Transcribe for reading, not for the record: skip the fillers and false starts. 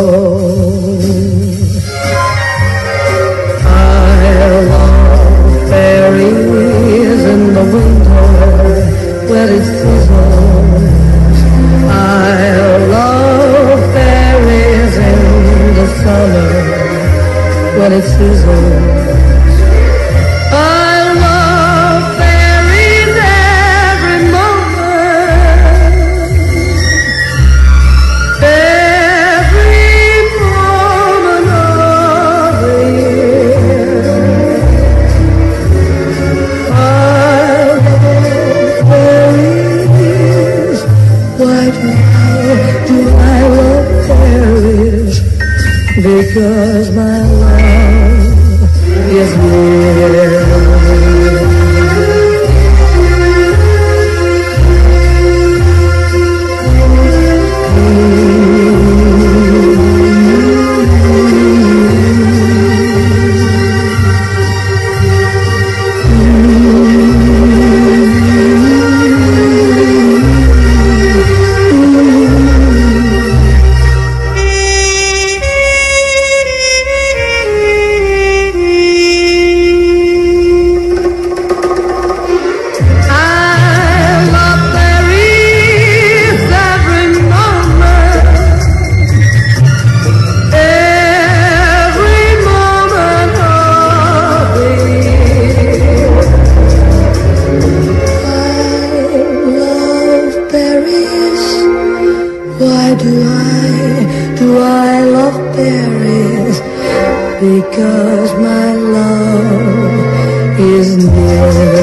I love fairies in the winter when it sizzles. I love fairies in the summer when it sizzles. Because my love is near. Why do I love Paris? Because my love is near.